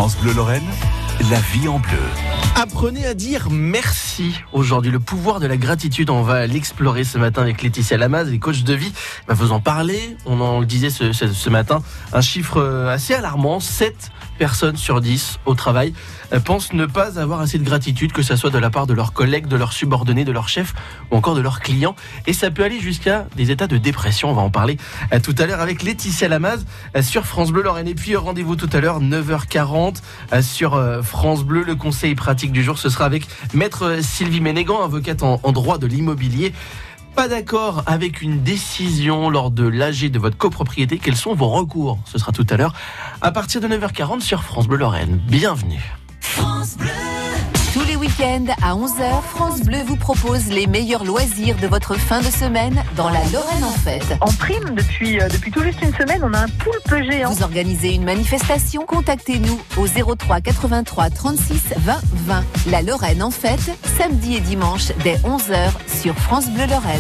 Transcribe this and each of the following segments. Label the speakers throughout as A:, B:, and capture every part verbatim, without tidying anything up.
A: France Bleu Lorraine, la vie en bleu.
B: Apprenez à dire merci aujourd'hui. Le pouvoir de la gratitude, on va l'explorer ce matin avec Laetitia Lamaze, les coachs de vie. Va vous en parler. On en le disait ce, ce, ce matin, un chiffre assez alarmant. sept personnes sur dix au travail pensent ne pas avoir assez de gratitude, que ce soit de la part de leurs collègues, de leurs subordonnés, de leurs chefs ou encore de leurs clients. Et ça peut aller jusqu'à des états de dépression. On va en parler tout à l'heure avec Laetitia Lamaze sur France Bleu Lorraine. Et puis rendez-vous tout à l'heure, neuf heures quarante sur France Bleu. Le conseil pratique du jour, ce sera avec Maître Sylvie Ménégan, avocate en, en droit de l'immobilier. Pas d'accord avec une décision lors de l'A G de votre copropriété, quels sont vos recours? Ce sera tout à l'heure à partir de neuf heures quarante sur France Bleu Lorraine. Bienvenue.
C: France Bleu. Tous les week-ends à onze heures, France Bleu vous propose les meilleurs loisirs de votre fin de semaine dans la Lorraine en fête.
D: En prime, depuis, euh, depuis tout juste une semaine, on a un poulpe géant.
C: Vous organisez une manifestation? Contactez-nous au zéro trois quatre-vingt-trois trente-six vingt vingt. La Lorraine en fête, samedi et dimanche dès onze heures sur France Bleu Lorraine.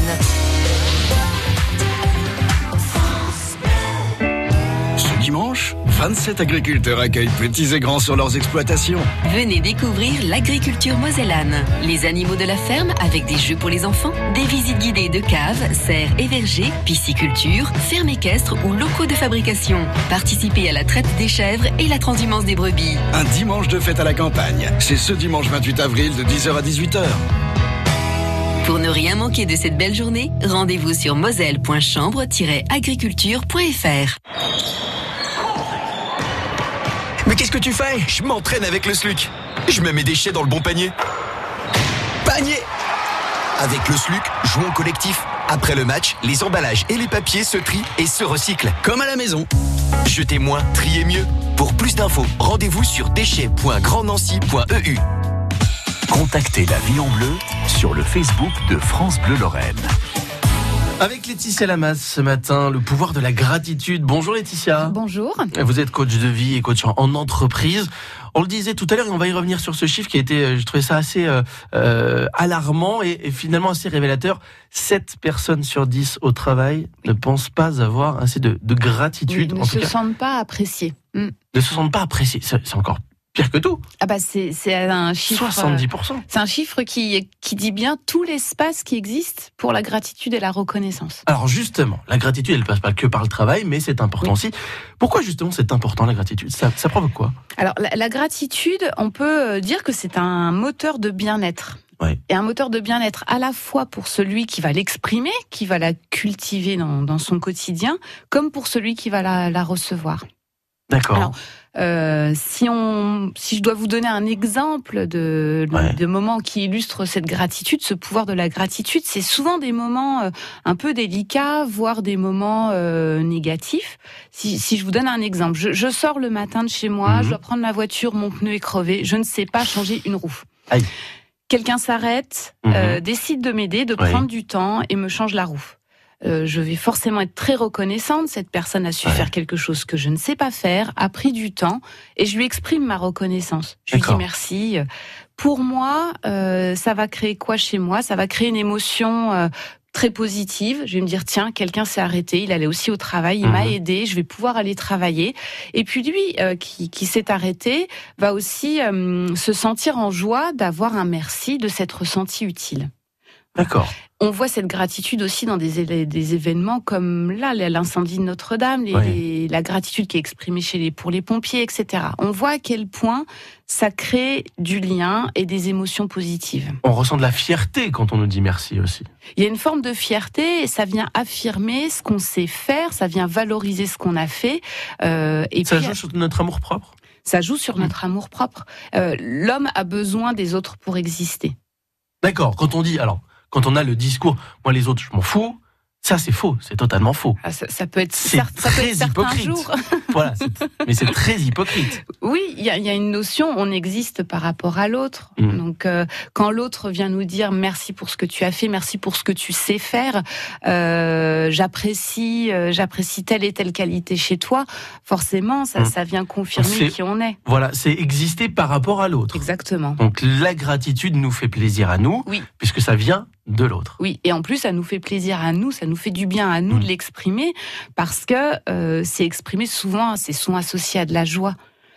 E: Ce dimanche, vingt-sept agriculteurs accueillent petits et grands sur leurs exploitations.
F: Venez découvrir l'agriculture mosellane. Les animaux de la ferme avec des jeux pour les enfants, des visites guidées de caves, serres et vergers, pisciculture, ferme équestre ou locaux de fabrication. Participez à la traite des chèvres et la transhumance des brebis.
E: Un dimanche de fête à la campagne. C'est ce dimanche vingt-huit avril de dix heures à dix-huit heures.
F: Pour ne rien manquer de cette belle journée, rendez-vous sur moselle point chambre tiret agriculture point f r.
G: Mais qu'est-ce que tu fais? Je m'entraîne avec le S L U C. Je mets mes déchets dans le bon panier. Panier! Avec le S L U C, jouons collectif. Après le match, les emballages et les papiers se trient et se recyclent. Comme à la maison. Jetez moins, triez mieux. Pour plus d'infos, rendez-vous sur déchets point grand nancy point e u.
A: Contactez la vie en bleu sur le Facebook de France Bleu Lorraine.
B: Avec Laetitia Lamaze ce matin, le pouvoir de la gratitude. Bonjour Laetitia.
H: Bonjour.
B: Vous êtes coach de vie et coach en entreprise. On le disait tout à l'heure et on va y revenir sur ce chiffre qui a été, je trouvais ça assez euh, euh, alarmant et, et finalement assez révélateur. sept personnes sur dix au travail ne pensent pas avoir assez de, de gratitude.
H: Oui, ne
B: en
H: se
B: tout cas,
H: sentent pas appréciés. Mm.
B: Ne se sentent pas appréciés. C'est, c'est encore pire que tout.
H: Ah bah c'est, c'est un chiffre.
B: soixante-dix pour cent.
H: C'est un chiffre qui, qui dit bien tout l'espace qui existe pour la gratitude et la reconnaissance.
B: Alors justement, la gratitude, elle ne passe pas que par le travail, mais c'est important oui. aussi. Pourquoi justement c'est important la gratitude? ça, ça provoque quoi?
H: Alors la, la gratitude, on peut dire que c'est un moteur de bien-être.
B: Ouais.
H: Et un moteur de bien-être à la fois pour celui qui va l'exprimer, qui va la cultiver dans, dans son quotidien, comme pour celui qui va la, la recevoir.
B: D'accord.
H: Alors, euh, si on, si je dois vous donner un exemple de,
B: ouais.
H: de moments qui illustrent cette gratitude, ce pouvoir de la gratitude, c'est souvent des moments euh, un peu délicats, voire des moments euh, négatifs. Si, si je vous donne un exemple, je, je sors le matin de chez moi, mmh. je dois prendre ma voiture, mon pneu est crevé, je ne sais pas changer une roue.
B: Aïe.
H: Quelqu'un s'arrête, mmh. euh, décide de m'aider, de
B: ouais.
H: prendre du temps et me change la roue. Euh, je vais forcément être très reconnaissante. Cette personne a su ouais. faire quelque chose que je ne sais pas faire, a pris du temps, et je lui exprime ma reconnaissance. Je
B: D'accord.
H: lui dis merci. Pour moi, euh, ça va créer quoi chez moi? Ça va créer une émotion euh, très positive. Je vais me dire, tiens, quelqu'un s'est arrêté, il allait aussi au travail, il mmh. m'a aidé, je vais pouvoir aller travailler. Et puis lui, euh, qui, qui s'est arrêté, va aussi euh, se sentir en joie d'avoir un merci, de s'être ressenti utile.
B: D'accord.
H: On voit cette gratitude aussi dans des, des événements comme là, l'incendie de Notre-Dame, les,
B: oui.
H: les, la gratitude qui est exprimée chez les, pour les pompiers, et cetera. On voit à quel point ça crée du lien et des émotions positives.
B: On ressent de la fierté quand on nous dit merci aussi.
H: Il y a une forme de fierté et ça vient affirmer ce qu'on sait faire, ça vient valoriser ce qu'on a fait. Euh, et
B: ça
H: puis,
B: joue sur notre amour-propre?
H: Ça joue sur notre mmh. amour-propre. Euh, l'homme a besoin des autres pour exister.
B: D'accord, quand on dit... alors. Quand on a le discours, moi les autres, je m'en fous, ça c'est faux, c'est totalement faux.
H: Ah, ça, ça peut être,
B: c'est
H: certes,
B: très
H: ça peut être
B: hypocrite.
H: Jours.
B: Voilà, c'est, mais c'est très hypocrite.
H: Oui, il y a, y a une notion, on existe par rapport à l'autre. Mmh. Donc, euh, quand l'autre vient nous dire merci pour ce que tu as fait, merci pour ce que tu sais faire, euh, j'apprécie, euh, j'apprécie telle et telle qualité chez toi. Forcément, ça, mmh. ça vient confirmer c'est, qui on est.
B: Voilà, c'est exister par rapport à l'autre.
H: Exactement.
B: Donc la gratitude nous fait plaisir à nous,
H: oui.
B: puisque ça vient de l'autre.
H: Oui, et en plus, ça nous fait plaisir à nous, ça nous fait du bien à nous mmh. de l'exprimer, parce que euh, c'est exprimé souvent, c'est souvent associé à de la joie.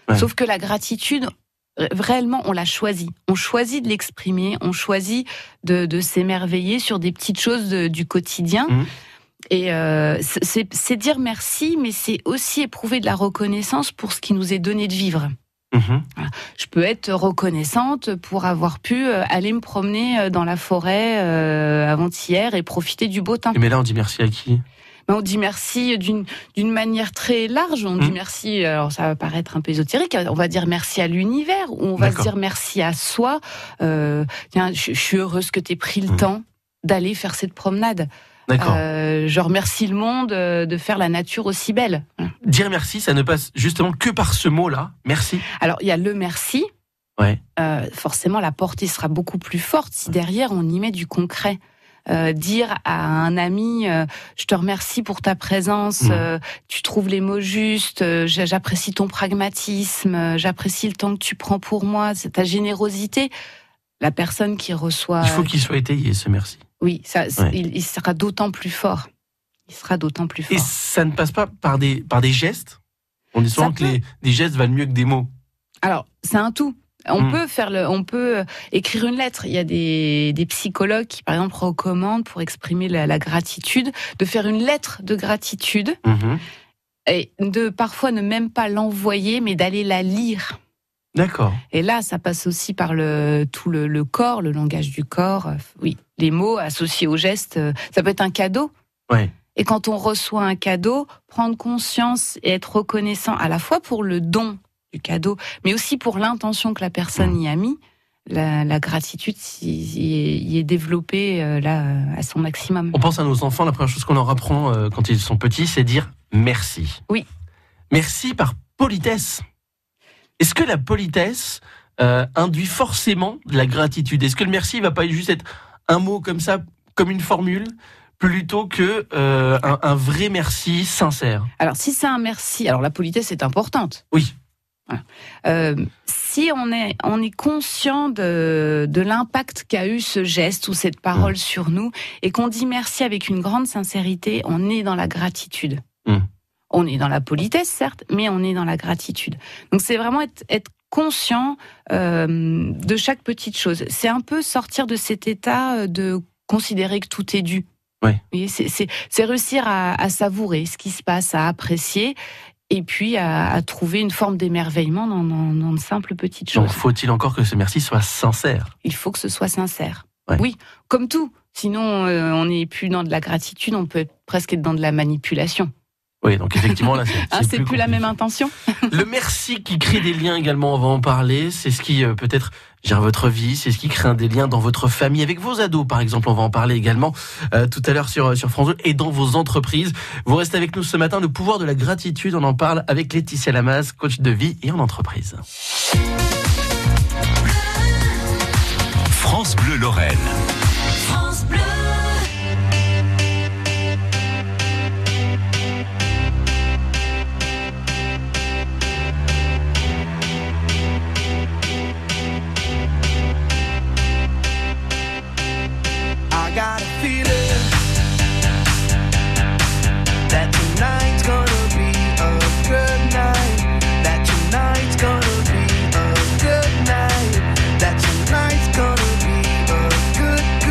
H: Ouais. Sauf que la gratitude, réellement, on l'a choisie. On choisit de l'exprimer, on choisit de, de s'émerveiller sur des petites choses de, du quotidien. Mmh. Et euh, c'est, c'est dire merci, mais c'est aussi éprouver de la reconnaissance pour ce qui nous est donné de vivre. Mmh. Voilà. Je peux être reconnaissante pour avoir pu aller me promener dans la forêt euh, avant-hier et profiter du beau temps.
B: Mais là, on dit merci à qui ?
H: On dit merci d'une, d'une manière très large. On mmh. dit merci, alors ça va paraître un peu ésotérique, on va dire merci à l'univers, ou on va D'accord. se dire merci à soi. Euh, tiens, je, je suis heureuse que tu aies pris le mmh. temps d'aller faire cette promenade. D'accord. Euh, je remercie le monde de faire la nature aussi belle.
B: Dire merci, ça ne passe justement que par ce mot-là, merci.
H: Alors, il y a le merci. Ouais. Euh, forcément, la portée sera beaucoup plus forte si derrière, on y met du concret. Euh, dire à un ami euh, je te remercie pour ta présence, mmh. euh, tu trouves les mots justes, euh, j'apprécie ton pragmatisme, euh, j'apprécie le temps que tu prends pour moi, c'est ta générosité. La personne qui reçoit...
B: Il faut qu'il soit étayé, ce merci.
H: Oui, ça, ouais. il, il sera d'autant plus fort. Il sera d'autant plus fort.
B: Et ça ne passe pas par des, par des gestes ? On dit souvent ça que peut... les, les gestes valent mieux que des mots.
H: Alors, c'est un tout. On mmh. peut faire le, on peut écrire une lettre. Il y a des, des psychologues qui, par exemple, recommandent pour exprimer la, la gratitude, de faire une lettre de gratitude mmh. et de parfois ne même pas l'envoyer, mais d'aller la lire.
B: D'accord.
H: Et là, ça passe aussi par le tout le, le corps, le langage du corps. Oui, les mots associés aux gestes. Ça peut être un cadeau.
B: Ouais.
H: Et quand on reçoit un cadeau, prendre conscience et être reconnaissant à la fois pour le don du cadeau, mais aussi pour l'intention que la personne y a mis, la, la gratitude y est, y est développée euh, là à son maximum.
B: On pense à nos enfants, la première chose qu'on leur apprend euh, quand ils sont petits, c'est dire merci.
H: Oui.
B: Merci par politesse. Est-ce que la politesse euh, induit forcément de la gratitude ? Est-ce que le merci va pas juste être un mot comme ça, comme une formule, plutôt que euh, un, un vrai merci sincère ?
H: Alors si c'est un merci, alors la politesse est importante.
B: Oui.
H: Voilà. Euh, si on est, on est conscient de, de l'impact qu'a eu ce geste ou cette parole mmh. sur nous, et qu'on dit merci avec une grande sincérité, on est dans la gratitude. Mmh. On est dans la politesse, certes, mais on est dans la gratitude. Donc c'est vraiment être, être conscient euh, de chaque petite chose. C'est un peu sortir de cet état de considérer que tout est dû.
B: Ouais.
H: Oui, c'est, c'est, c'est réussir à, à savourer ce qui se passe, à apprécier, et puis à, à trouver une forme d'émerveillement dans, dans, dans de simples petites choses.
B: Donc faut-il encore que ce merci soit sincère ?
H: Il faut que ce soit sincère.
B: Ouais.
H: Oui, comme tout. Sinon, euh, on n'est plus dans de la gratitude, on peut presque être dans de la manipulation.
B: Oui, donc effectivement, là, c'est,
H: ah,
B: c'est,
H: c'est
B: plus,
H: plus la même intention.
B: Le merci qui crée des liens également, on va en parler. C'est ce qui, euh, peut-être, gère votre vie. C'est ce qui crée des liens dans votre famille, avec vos ados, par exemple. On va en parler également euh, tout à l'heure sur, sur France deux et dans vos entreprises. Vous restez avec nous ce matin. Le pouvoir de la gratitude, on en parle avec Laetitia Lamaze, coach de vie et en entreprise.
A: France Bleu Lorraine.
F: France Bleu.
I: Got a feeling that tonight's gonna be a good night. That tonight's gonna be a good night. That tonight's gonna be a good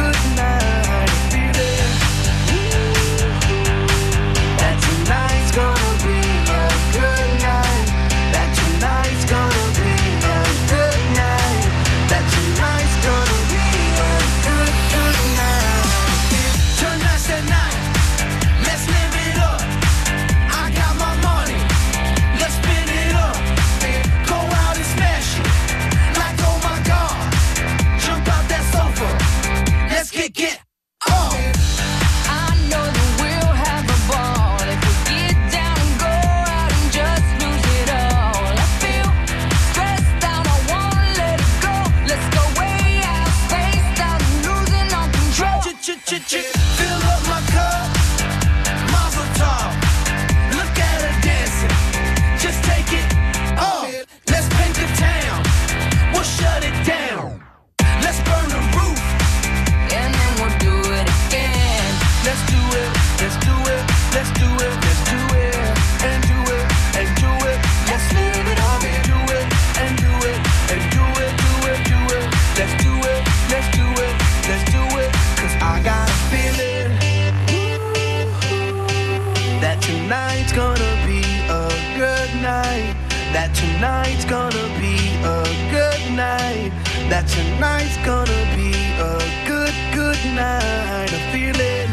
I: tonight's gonna be a good night. That tonight's gonna be a good, good night. I feel it.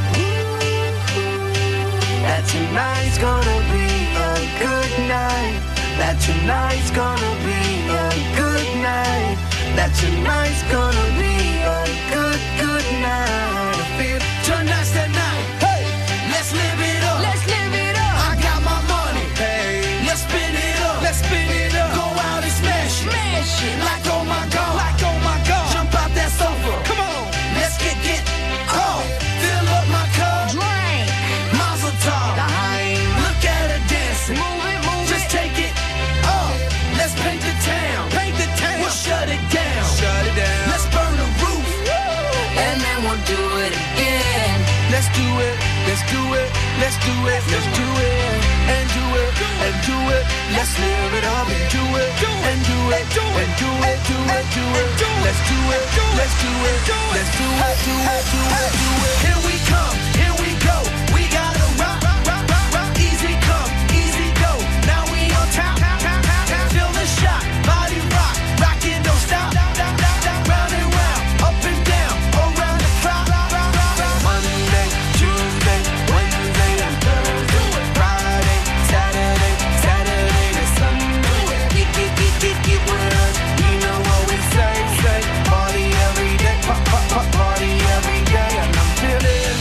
I: That tonight's gonna be a good night. That tonight's gonna be a good night. That tonight's gonna be a good, good night. I feel tonight's the night. Hey, let's live it up. Let's live it up. I got my money. Hey, let's spin it up. Let's spin it up. Go out and smash it. Smash it. Like oh my god. Like oh my god. Jump out that sofa. Come on. Let's get get oh. Fill up my cup. Drink. Mazel tov. Look at her dancing. Move it, move Just it. Take it up. Let's paint the town. Paint the town. We'll shut it down. Shut it down. Let's burn the roof. Woo. And then we'll do it again. Let's do it. Let's do it. Let's do it. Let's do it. And do it. And do it. Let's live it up and do it. And do it. And do it. Do it. Do it. Let's do it. Let's do it. Let's do it. Do it. Do it. Do it. Here we come. Here we go. We gotta rock. Rock. Rock. Rock. Easy come. Easy go. Now we on top. Feel the shot. Body rock. Rockin', don't stop. Round and round. Up and down. Around the clock. Monday, Tuesday, Wednesday, and Thursday. Friday, Saturday, Saturday to Sunday. Get, get, get, get, get with us. You know what we say, say. Party every day. Pop, pop, pop, party every day. And I'm feeling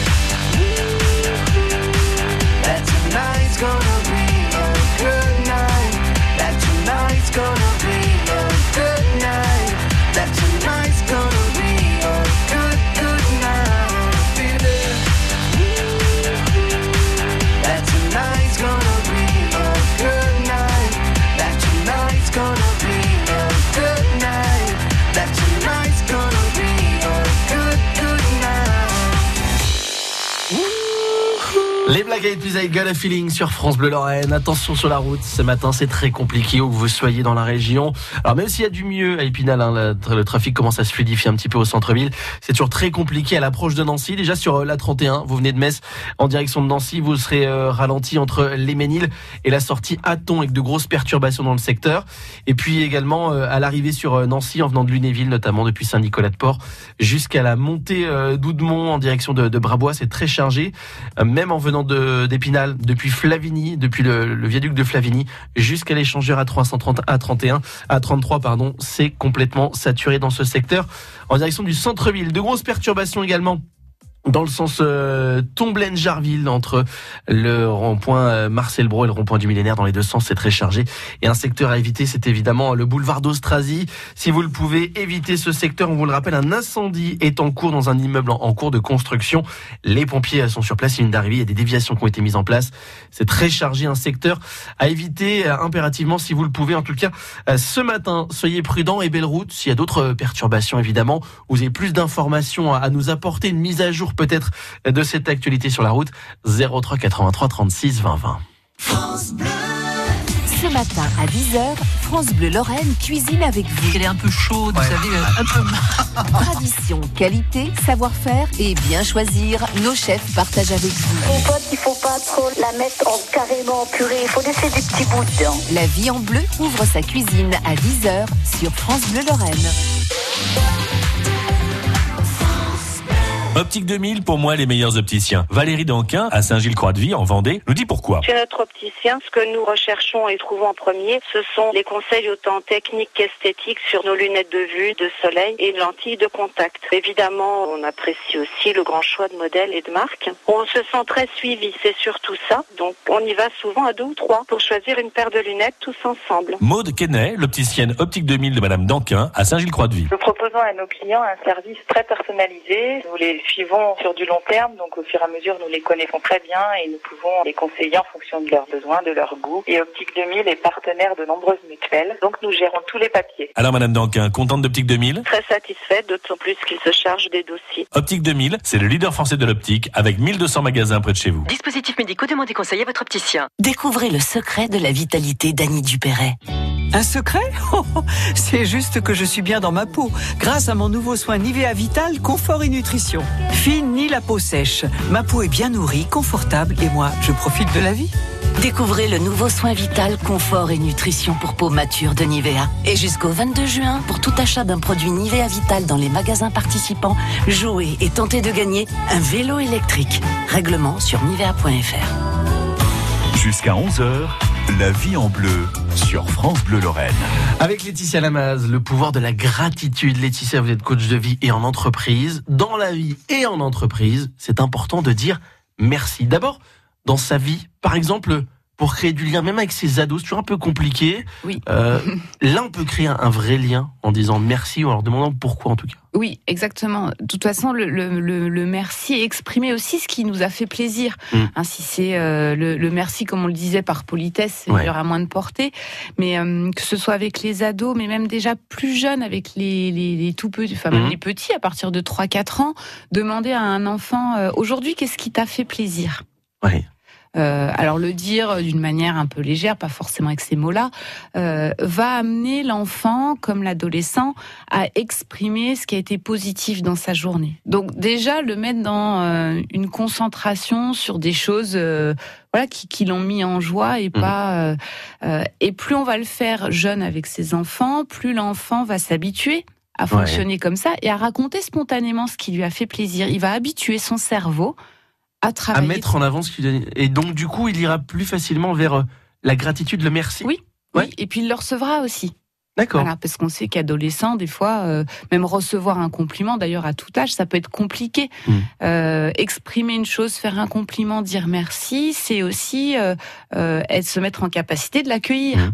I: that tonight's gonna be a good night. That tonight's gonna be a good night. That tonight's gonna be a good, good night. Feel it. That tonight's gonna be a good night. That tonight's gonna be a good night. That tonight's gonna be a good, good night.
B: Les Black Eyed Peas avec Got a Feeling sur France Bleu Lorraine. Attention sur la route, ce matin c'est très compliqué où que vous soyez dans la région. Alors même s'il y a du mieux à Épinal, hein, le, le trafic commence à se fluidifier un petit peu au centre-ville. C'est toujours très compliqué à l'approche de Nancy. Déjà sur la trente et un, vous venez de Metz en direction de Nancy, vous serez euh, ralenti entre les Ménil et la sortie Hatton avec de grosses perturbations dans le secteur. Et puis également euh, à l'arrivée sur euh, Nancy en venant de Lunéville, notamment depuis Saint-Nicolas-de-Port jusqu'à la montée euh, d'Oudemont en direction de, de Brabois, c'est très chargé. Euh, même en venant de, d'Épinal, depuis Flavigny, depuis le, le viaduc de Flavigny jusqu'à l'échangeur à trois cent trente, à trente et un, à trente-trois, pardon, c'est complètement saturé dans ce secteur. En direction du centre-ville, de grosses perturbations également dans le sens euh, Tomblaine-Jarville, entre le rond-point euh, Marcel Brault et le rond-point du Millénaire, dans les deux sens, c'est très chargé. Et un secteur à éviter, c'est évidemment le boulevard d'Austrasie. Si vous le pouvez, évitez ce secteur. On vous le rappelle, un incendie est en cours dans un immeuble en, en cours de construction. Les pompiers sont sur place, ligne d'arrivée, il y a des déviations qui ont été mises en place. C'est très chargé, un secteur à éviter euh, impérativement si vous le pouvez. En tout cas, euh, ce matin, soyez prudents et belle route. S'il y a d'autres perturbations, évidemment, vous avez plus d'informations à, à nous apporter, une mise à jour peut-être de cette actualité sur la route. Zéro trois quatre-vingt-trois trente-six vingt vingt.
C: France Bleu. Ce matin à dix heures, France Bleu Lorraine cuisine avec vous.
J: Elle est un peu chaude, ouais. Vous savez, un peu.
C: Tradition, qualité, savoir-faire et bien choisir, nos chefs partagent avec vous.
K: Une pote, il faut pas trop la mettre en, carrément en purée, il faut laisser des petits bouts dedans.
C: La vie en bleu ouvre sa cuisine à dix heures sur France Bleu Lorraine.
L: Optique deux mille, pour moi, les meilleurs opticiens. Valérie Danquin, à Saint-Gilles-Croix-de-Vie, en Vendée, nous dit pourquoi.
M: Chez notre opticien, ce que nous recherchons et trouvons en premier, ce sont les conseils autant techniques qu'esthétiques sur nos lunettes de vue, de soleil et de lentilles de contact. Évidemment, on apprécie aussi le grand choix de modèles et de marques. On se sent très suivi, c'est surtout ça. Donc, on y va souvent à deux ou trois pour choisir une paire de lunettes tous ensemble.
L: Maude Quesnay, l'opticienne Optique deux mille de Madame Danquin, à Saint-Gilles-Croix-de-Vie.
N: Nous proposons à nos clients un service très personnalisé. Nous les suivons sur du long terme, donc au fur et à mesure nous les connaissons très bien et nous pouvons les conseiller en fonction de leurs besoins, de leurs goûts. Et Optique deux mille est partenaire de nombreuses mutuelles, donc nous gérons tous les papiers.
L: Alors Madame Danquin, contente d'Optique deux mille ?
M: Très satisfaite, d'autant plus qu'ils se chargent des dossiers.
L: Optique deux mille, c'est le leader français de l'optique avec mille deux cents magasins près de chez vous.
F: Dispositifs médicaux, demandez conseil à votre opticien.
O: Découvrez le secret de la vitalité d'Annie Dupéret.
P: Un secret ? Oh, c'est juste que je suis bien dans ma peau, grâce à mon nouveau soin Nivea Vital Confort et Nutrition. Fine ni la peau sèche, ma peau est bien nourrie, confortable et moi, je profite de la vie.
O: Découvrez le nouveau soin vital, confort et nutrition pour peau mature de Nivea. Et jusqu'au vingt-deux juin, pour tout achat d'un produit Nivea Vital dans les magasins participants, jouez et tentez de gagner un vélo électrique. Règlement sur nivea point f r.
A: Jusqu'à onze heures, la vie en bleu sur France Bleu Lorraine.
B: Avec Laetitia Lamaze, le pouvoir de la gratitude. Laetitia, vous êtes coach de vie et en entreprise. Dans la vie et en entreprise, c'est important de dire merci. D'abord, dans sa vie, par exemple, pour créer du lien, même avec ses ados, c'est toujours un peu compliqué.
H: Oui.
B: Euh, là, on peut créer un, un vrai lien en disant merci ou en leur demandant pourquoi en tout cas.
H: Oui, exactement. De toute façon, le, le, le, le merci est exprimer aussi ce qui nous a fait plaisir. Mmh. Hein, si c'est euh, le, le merci, comme on le disait, par politesse, ouais. il y aura moins de portée. Mais euh, que ce soit avec les ados, mais même déjà plus jeunes, avec les, les, les tout petits, enfin même mmh. les petits, à partir de trois quatre ans, demander à un enfant, euh, aujourd'hui, qu'est-ce qui t'a fait plaisir ?
B: Ouais.
H: Euh, alors le dire d'une manière un peu légère, pas forcément avec ces mots-là, euh, va amener l'enfant, comme l'adolescent, à exprimer ce qui a été positif dans sa journée. Donc déjà, le mettre dans euh, une concentration sur des choses euh, voilà, qui, qui l'ont mis en joie et pas... Euh, euh, et plus on va le faire jeune avec ses enfants, plus l'enfant va s'habituer à fonctionner ouais. comme ça et à raconter spontanément ce qui lui a fait plaisir. Il va habituer son cerveau à travailler.
B: À mettre en avant ce qu'il donne. Et donc, du coup, il ira plus facilement vers la gratitude, le merci.
H: Oui, ouais. oui. Et puis il le recevra aussi.
B: D'accord.
H: Voilà, parce qu'on sait qu'adolescent, des fois, euh, même recevoir un compliment, d'ailleurs à tout âge, ça peut être compliqué. Mmh. Euh, exprimer une chose, faire un compliment, dire merci, c'est aussi euh, euh, être, se mettre en capacité de l'accueillir. Mmh.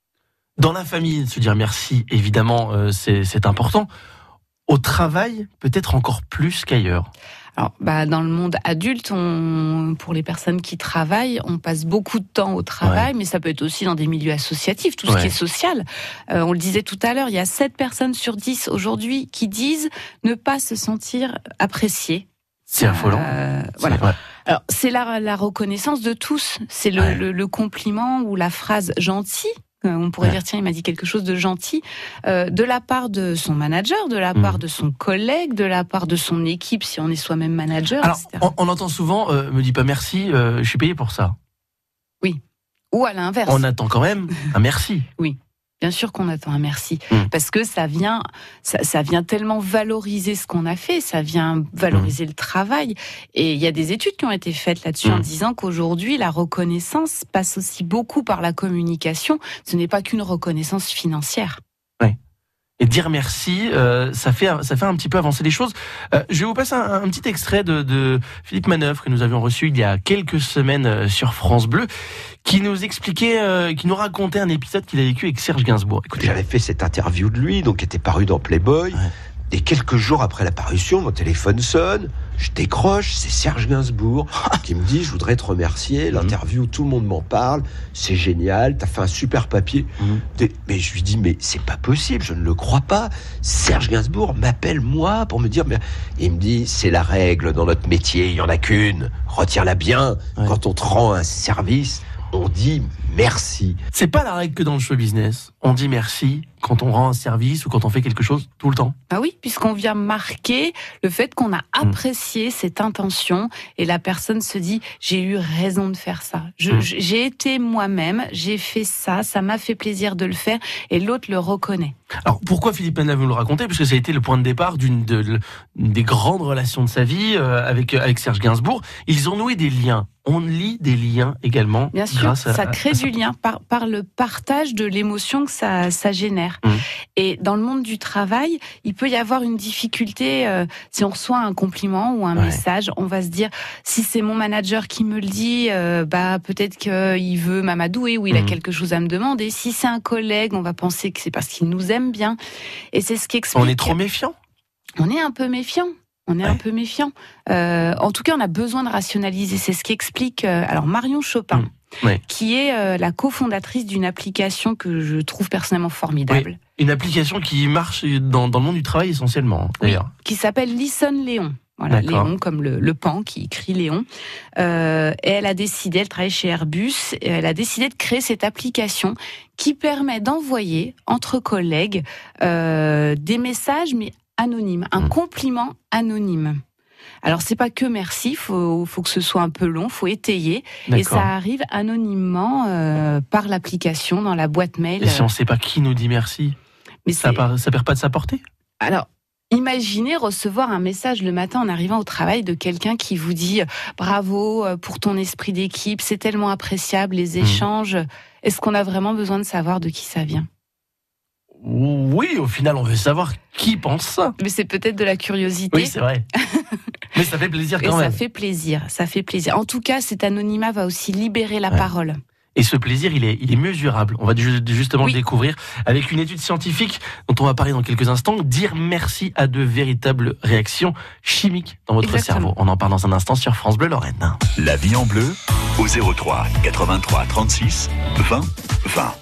B: Dans la famille, se dire merci, évidemment, euh, c'est, c'est important. Au travail, peut-être encore plus qu'ailleurs.
H: Alors, bah, dans le monde adulte, on, pour les personnes qui travaillent, on passe beaucoup de temps au travail, ouais. mais ça peut être aussi dans des milieux associatifs, tout ce ouais. qui est social. Euh, on le disait tout à l'heure, il y a sept personnes sur dix aujourd'hui qui disent ne pas se sentir appréciées.
B: C'est affolant.
H: Euh, voilà. C'est Alors, c'est la, la reconnaissance de tous. C'est le, ouais. le, le compliment ou la phrase gentille. On pourrait ouais. dire, tiens, il m'a dit quelque chose de gentil, euh, de la part de son manager, de la part mmh. de son collègue, de la part de son équipe, si on est soi-même manager,
B: Alors,
H: et cetera.
B: On, on entend souvent, euh, me dis pas merci, euh, je suis payé pour ça.
H: Oui. Ou à l'inverse.
B: On attend quand même un merci.
H: Oui. Bien sûr qu'on attend un merci, mmh. parce que ça vient, ça, ça vient tellement valoriser ce qu'on a fait, ça vient valoriser mmh. le travail. Et il y a des études qui ont été faites là-dessus mmh. en disant qu'aujourd'hui, la reconnaissance passe aussi beaucoup par la communication. Ce n'est pas qu'une reconnaissance financière.
B: Oui. Et dire merci, euh, ça fait ça fait un petit peu avancer les choses. Euh, je vais vous passer un, un petit extrait de, de Philippe Manœuvre que nous avions reçu il y a quelques semaines sur France Bleu, qui nous expliquait, euh, qui nous racontait un épisode qu'il a vécu avec Serge Gainsbourg.
Q: Écoutez, j'avais fait cette interview de lui, donc qui était parue dans Playboy. Ouais. Et quelques jours après la parution, mon téléphone sonne, je décroche, c'est Serge Gainsbourg qui me dit « Je voudrais te remercier, l'interview, tout le monde m'en parle, c'est génial, t'as fait un super papier. Mmh. » Mais je lui dis « Mais c'est pas possible, je ne le crois pas. Serge Gainsbourg m'appelle moi pour me dire... » mais il me dit « C'est la règle dans notre métier, il n'y en a qu'une, retiens-la bien, ouais. quand on te rend un service... » on dit merci.
B: C'est pas la règle que dans le show business. On dit merci quand on rend un service ou quand on fait quelque chose tout le temps.
H: Ah oui, puisqu'on vient marquer le fait qu'on a apprécié mmh. cette intention et la personne se dit j'ai eu raison de faire ça. Je, mmh. j'ai été moi-même, j'ai fait ça, ça m'a fait plaisir de le faire et l'autre le reconnaît.
B: Alors pourquoi Philippe Manœuvre vous le raconter ? Parce que ça a été le point de départ d'une de, de, des grandes relations de sa vie euh, avec, avec Serge Gainsbourg. Ils ont noué des liens. On lie des liens également.
H: Bien sûr,
B: grâce à,
H: ça crée
B: à ça.
H: du lien par, par le partage de l'émotion que ça, ça génère. Mmh. Et dans le monde du travail, il peut y avoir une difficulté, euh, si on reçoit un compliment ou un ouais. message, on va se dire, si c'est mon manager qui me le dit, euh, bah peut-être qu'il veut m'amadouer ou il mmh. a quelque chose à me demander. Si c'est un collègue, on va penser que c'est parce qu'il nous aime bien. Et c'est ce qui explique...
B: On est trop méfiant.
H: On est un peu méfiant. On est ouais. un peu méfiant. Euh, en tout cas, on a besoin de rationaliser. C'est ce qui explique. Euh, alors Marion Chopin, mmh. ouais. qui est euh, la cofondatrice d'une application que je trouve personnellement formidable.
B: Oui. Une application qui marche dans, dans le monde du travail essentiellement, d'ailleurs.
H: Oui. Qui s'appelle Listen Léon. Voilà, D'accord. Léon comme le, le pan qui écrit Léon. Euh, et elle a décidé, elle travaille chez Airbus, et elle a décidé de créer cette application qui permet d'envoyer entre collègues euh, des messages, mais anonyme, un mmh. compliment anonyme. Alors c'est pas que merci, faut faut que ce soit un peu long, faut étayer.
B: D'accord.
H: Et ça arrive anonymement euh, par l'application dans la boîte mail.
B: Et si on ne sait pas qui nous dit merci,
H: mais
B: ça, part, ça perd pas de sa portée?
H: Alors. Imaginez recevoir un message le matin en arrivant au travail de quelqu'un qui vous dit « Bravo pour ton esprit d'équipe, c'est tellement appréciable, les échanges. Mmh. » Est-ce qu'on a vraiment besoin de savoir de qui ça vient ?
B: Oui, au final, on veut savoir qui pense ça.
H: Mais c'est peut-être de la curiosité.
B: Oui, c'est vrai. Mais ça fait plaisir quand
H: Et
B: même.
H: Ça fait plaisir, ça fait plaisir. En tout cas, cet anonymat va aussi libérer la ouais. parole.
B: Et ce plaisir, il est, il est mesurable. On va justement oui. le découvrir avec une étude scientifique dont on va parler dans quelques instants. Dire merci à de véritables réactions chimiques dans votre
H: Exactement.
B: cerveau. On en parle dans un instant sur France Bleu Lorraine.
A: La vie en bleu au zéro trois quatre-vingt-trois trente-six vingt vingt.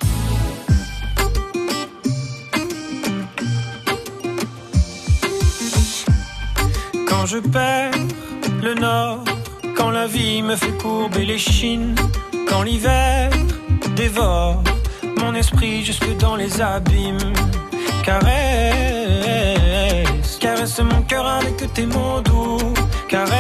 R: Quand je perds le nord, quand la vie me fait courber les chines, quand l'hiver dévore mon esprit jusque dans les abîmes, caresse, caresse mon cœur avec tes mots doux, caresse,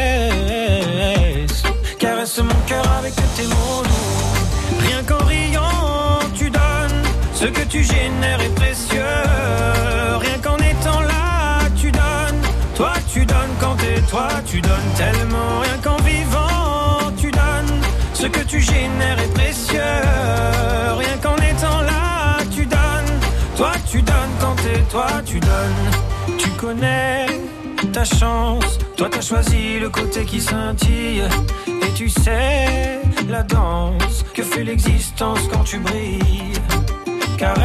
R: caresse mon cœur avec tes mots doux. Rien qu'en riant tu donnes, ce que tu génères est précieux. Rien qu'en étant là tu donnes, toi tu donnes quand t'es toi, tu donnes tellement. Rien qu'en vivant tu donnes, ce que tu génères est précieux. Rien qu'en étant là, tu donnes. Toi, tu donnes quand t'es toi, tu donnes. Tu connais ta chance. Toi, t'as choisi le côté qui scintille. Et tu sais la danse que fait l'existence quand tu brilles. Caresse,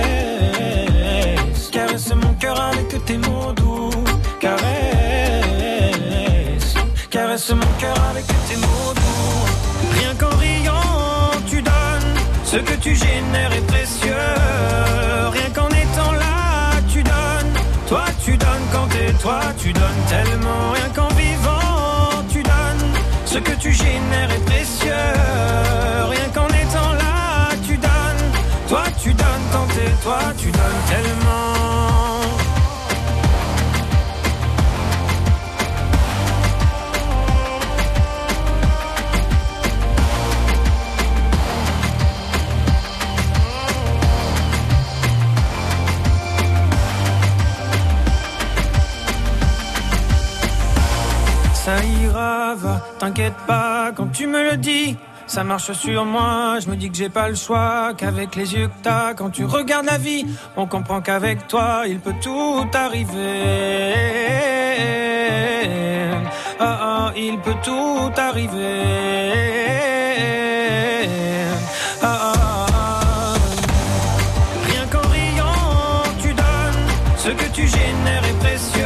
R: caresse mon cœur avec tes mots doux. Caresse, caresse mon cœur avec tes mots doux. Rien qu'en riant, tu donnes, ce que tu génères est précieux. Rien qu'en étant là, tu donnes, toi tu donnes quand t'es toi, tu donnes tellement. Rien qu'en vivant, tu donnes, ce que tu génères est précieux. Rien qu'en étant là, tu donnes, toi tu donnes quand t'es toi, tu donnes tellement. Ça ira, va, t'inquiète pas, quand tu me le dis, ça marche sur moi, je me dis que j'ai pas le choix, qu'avec les yeux que t'as, quand tu regardes la vie, on comprend qu'avec toi, il peut tout arriver. Ah ah, il peut tout arriver. Ah ah, rien qu'en riant, tu donnes, ce que tu génères est précieux.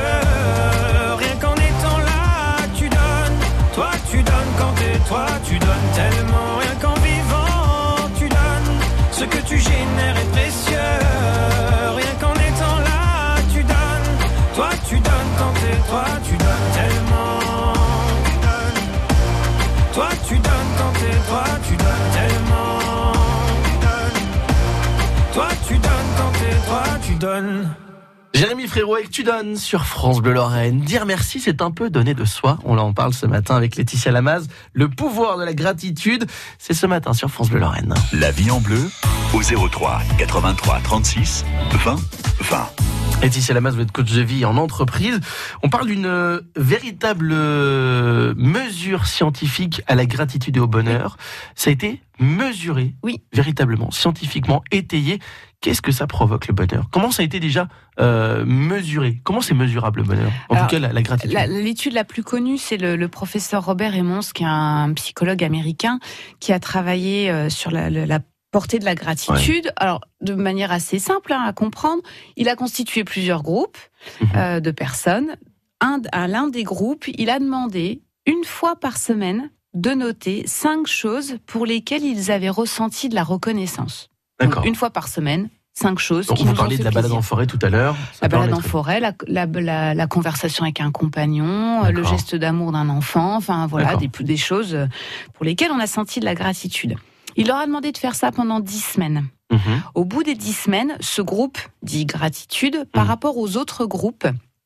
R: Toi, tu donnes tellement, rien qu'en vivant, tu donnes, ce que tu génères est précieux. Rien qu'en étant là, tu donnes, toi, tu donnes quand t'es toi, tu donnes tellement. Tu donnes. Toi, tu donnes quand t'es toi, tu donnes tellement. Tu donnes. Toi, tu donnes quand t'es toi, tu donnes.
B: Jérémy Frérot avec Tu donnes sur France Bleu Lorraine. Dire merci, c'est un peu donner de soi. On en parle ce matin avec Laetitia Lamaze. Le pouvoir de la gratitude, c'est ce matin sur France Bleu Lorraine.
A: La vie en bleu au zéro trois quatre-vingt-trois trente-six vingt vingt.
B: Laetitia Lamaze, vous êtes coach de vie en entreprise. On parle d'une euh, véritable euh, mesure scientifique à la gratitude et au bonheur. Ça a été mesuré,
H: oui,
B: véritablement, scientifiquement étayé. Qu'est-ce que ça provoque le bonheur ? Comment ça a été déjà euh, mesuré ? Comment c'est mesurable le bonheur ? En Alors, tout cas, la, la gratitude.
H: La, l'étude la plus connue, c'est le, le professeur Robert Emmons, qui est un psychologue américain, qui a travaillé euh, sur la, la, la portée de la gratitude. Ouais. Alors, de manière assez simple hein, à comprendre, il a constitué plusieurs groupes mmh. euh, de personnes. Un, à l'un des groupes, il a demandé une fois par semaine de noter cinq choses pour lesquelles ils avaient ressenti de la reconnaissance.
B: D'accord.
H: Donc, une fois par semaine, cinq choses.
B: Donc,
H: qui
B: vous
H: nous
B: parliez
H: ont fait
B: de la balade
H: plaisir.
B: en forêt tout à l'heure.
H: La balade en forêt, la, la, la, la conversation avec un compagnon, D'accord. le geste d'amour d'un enfant, enfin voilà, des, des choses pour lesquelles on a senti de la gratitude. Il leur a demandé de faire ça pendant dix semaines. Mmh. Au bout des dix semaines, ce groupe dit gratitude par mmh. rapport aux autres groupes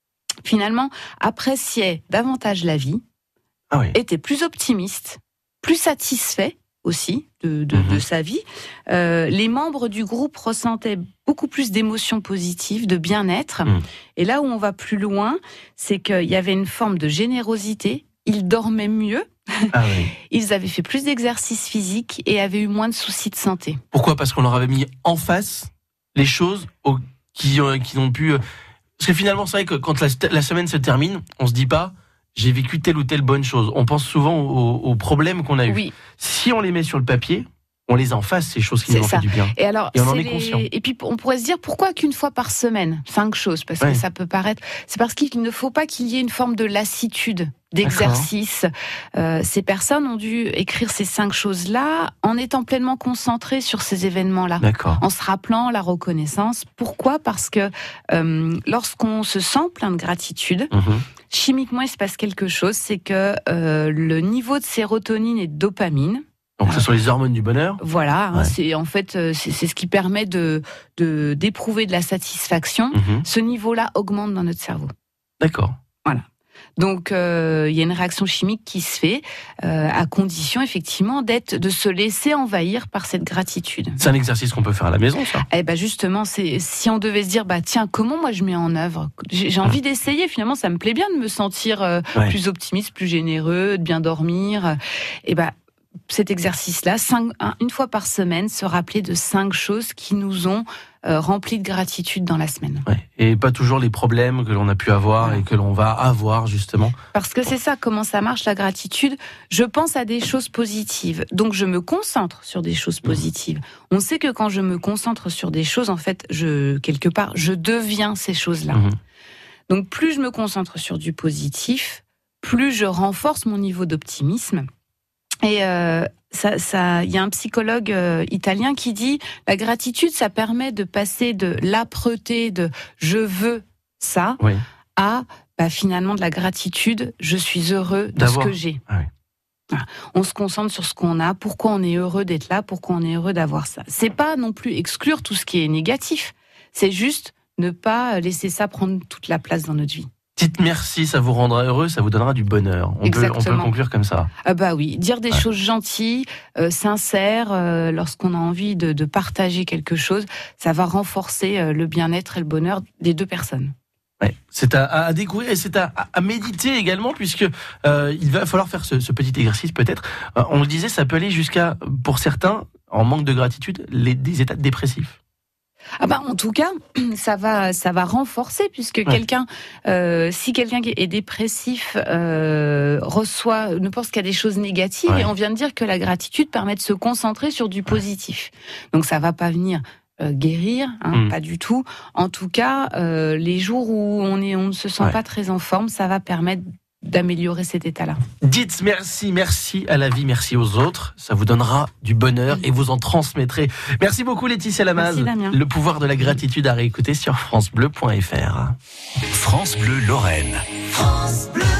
H: finalement, appréciait davantage la vie,
B: ah oui.
H: était plus optimiste, plus satisfait aussi de, de, mmh. de sa vie. Euh, les membres du groupe ressentaient beaucoup plus d'émotions positives, de bien-être. Mmh. Et là où on va plus loin, c'est qu'il y avait une forme de générosité. Ils dormaient mieux. Ah oui. Ils avaient fait plus d'exercices physiques et avaient eu moins de soucis de santé.
B: Pourquoi ? Parce qu'on leur avait mis en face les choses au, qui, euh, qui n'ont pu... Euh... Parce que finalement, c'est vrai que quand la, la semaine se termine, on se dit pas « j'ai vécu telle ou telle bonne chose ». On pense souvent aux, aux problèmes qu'on a eus.
H: Oui.
B: Si on les met sur le papier, on les en face, ces choses qui c'est nous ont ça. fait du bien.
H: Et, alors,
B: et on en est
H: les...
B: conscient.
H: Et puis on pourrait se dire pourquoi qu'une fois par semaine, cinq choses, parce ouais. que ça peut paraître... C'est parce qu'il ne faut pas qu'il y ait une forme de lassitude d'exercice. Euh, ces personnes ont dû écrire ces cinq choses-là en étant pleinement concentrées sur ces événements-là.
B: D'accord.
H: En se rappelant la reconnaissance. Pourquoi ? Parce que euh, lorsqu'on se sent plein de gratitude, mmh. chimiquement il se passe quelque chose, c'est que euh, le niveau de sérotonine et de dopamine,
B: donc ce sont les hormones du bonheur.
H: Voilà,
B: ouais.
H: hein, c'est en fait c'est, c'est ce qui permet de, de d'éprouver de la satisfaction. Mmh. Ce niveau-là augmente dans notre cerveau.
B: D'accord.
H: Voilà. Donc euh, il y a une réaction chimique qui se fait euh, à condition effectivement d'être de se laisser envahir par cette gratitude.
B: C'est un exercice qu'on peut faire à la maison, ça.
H: Eh ben justement, c'est si on devait se dire bah tiens comment moi je mets en œuvre, j'ai, j'ai envie mmh. d'essayer. Finalement, ça me plaît bien de me sentir euh, ouais. plus optimiste, plus généreux, de bien dormir. Et ben cet exercice-là, cinq, un, une fois par semaine, se rappeler de cinq choses qui nous ont euh, remplis de gratitude dans la semaine.
B: Ouais. Et pas toujours les problèmes que l'on a pu avoir ouais. et que l'on va avoir, justement.
H: Parce que c'est ça, comment ça marche, la gratitude. Je pense à des choses positives. Donc, je me concentre sur des choses positives. Mmh. On sait que quand je me concentre sur des choses, en fait, je, quelque part, je deviens ces choses-là. Mmh. Donc, plus je me concentre sur du positif, plus je renforce mon niveau d'optimisme. Et euh, ça, ça, y a un psychologue euh, italien qui dit la gratitude, ça permet de passer de l'âpreté de je veux ça oui. à bah, finalement de la gratitude, je suis heureux de D'avoir. ce que j'ai. Ah oui. Voilà. On se concentre sur ce qu'on a, pourquoi on est heureux d'être là, pourquoi on est heureux d'avoir ça. C'est pas non plus exclure tout ce qui est négatif, c'est juste ne pas laisser ça prendre toute la place dans notre vie.
B: Dites merci, ça vous rendra heureux, ça vous donnera du bonheur. On peut, on peut le conclure comme ça.
H: Ah bah oui, dire des ouais. choses gentilles, euh, sincères, euh, lorsqu'on a envie de, de partager quelque chose, ça va renforcer euh, le bien-être et le bonheur des deux personnes.
B: Ouais, c'est à, à découvrir et c'est à, à méditer également, puisque euh, il va falloir faire ce, ce petit exercice peut-être. Euh, on le disait, ça peut aller jusqu'à, pour certains, en manque de gratitude, les, des états dépressifs.
H: Ah bah en tout cas, ça va, ça va renforcer puisque ouais. quelqu'un, euh, si quelqu'un qui est dépressif euh, reçoit, ne pense qu'à des choses négatives, ouais. et on vient de dire que la gratitude permet de se concentrer sur du positif. Ouais. Donc ça va pas venir euh, guérir, hein, mmh. pas du tout. En tout cas, euh, les jours où on est, on ne se sent ouais. pas très en forme, ça va permettre d'améliorer cet état-là.
B: Dites merci, merci à la vie, merci aux autres. Ça vous donnera du bonheur et vous en transmettrez. Merci beaucoup Laetitia Lamaze.
H: Merci Damien.
B: Le pouvoir de la gratitude à réécouter sur francebleu point f r.
A: France Bleu Lorraine.
I: France Bleu.